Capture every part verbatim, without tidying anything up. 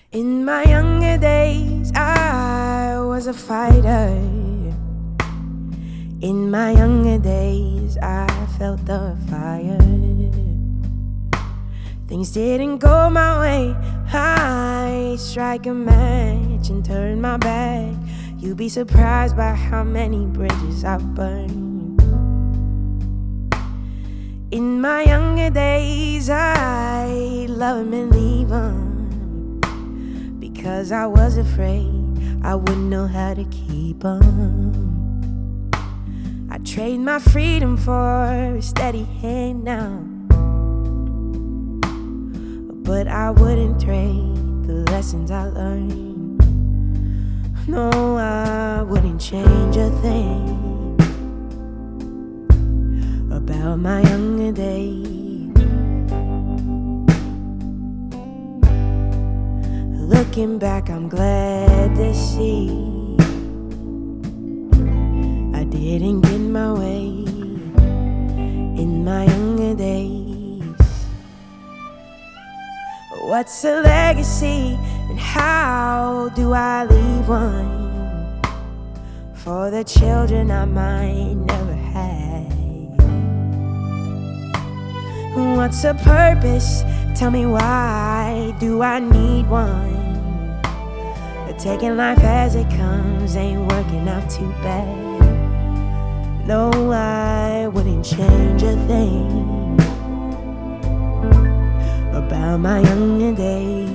In my younger days, I was a fighter. In my younger days, I felt the fire. Things didn't go my way. I strike a match and turn my back. You'd be surprised by how many bridges I've burned. In my younger days, I love 'em and leave 'em, because I was afraid I wouldn't know how to keep 'em. I trade my freedom for a steady hand now, but I wouldn't trade the lessons I learned. No, I wouldn't change a thing about my younger days. Looking back, I'm glad to see I didn't get my way in my younger days. What's a legacy, and how do I leave one for the children I might never have? What's a purpose? Tell me, why do I need one? Taking life as it comes ain't working out too bad. No, I wouldn't change a thing about my younger days.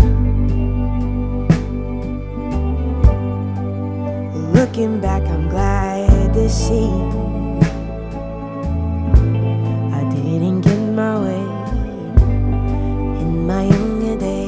Looking back, I'm glad to see I didn't get my way in my younger days.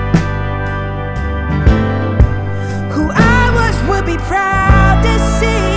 Be proud to see